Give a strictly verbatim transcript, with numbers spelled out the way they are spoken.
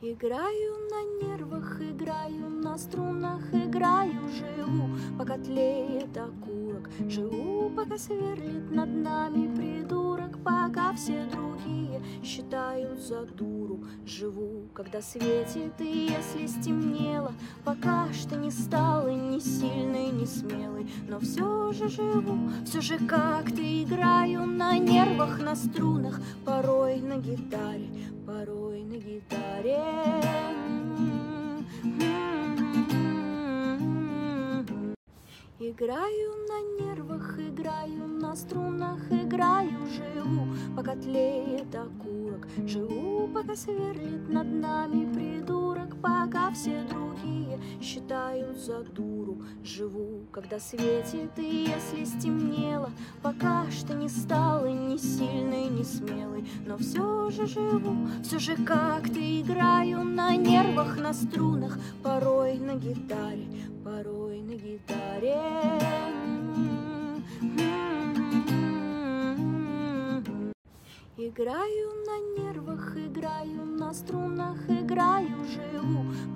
Играю на нервах, играю на струнах, играю, живу, пока тлеет окурок, живу, пока сверлит над нами придурок, пока все другие считают за дуру, живу, когда светит и если стемнело, пока что не стала ни сильной, ни смелой, но все же живу, все же как-то играю на нервах, на струнах, порой на гитаре, порой на гитаре. Играю на нервах, играю на струнах, играю, живу, пока тлеет окурок, живу, пока сверлит над нами придурок, пока все другие считают за дуру, живу, когда светит и если стемнело, пока что не стала ни сильной, ни смелой, но все же живу, все же как-то играю на нервах, на струнах, порой на гитаре, порой на гитаре. Играю на нервах, играю на струнах, играю, живу.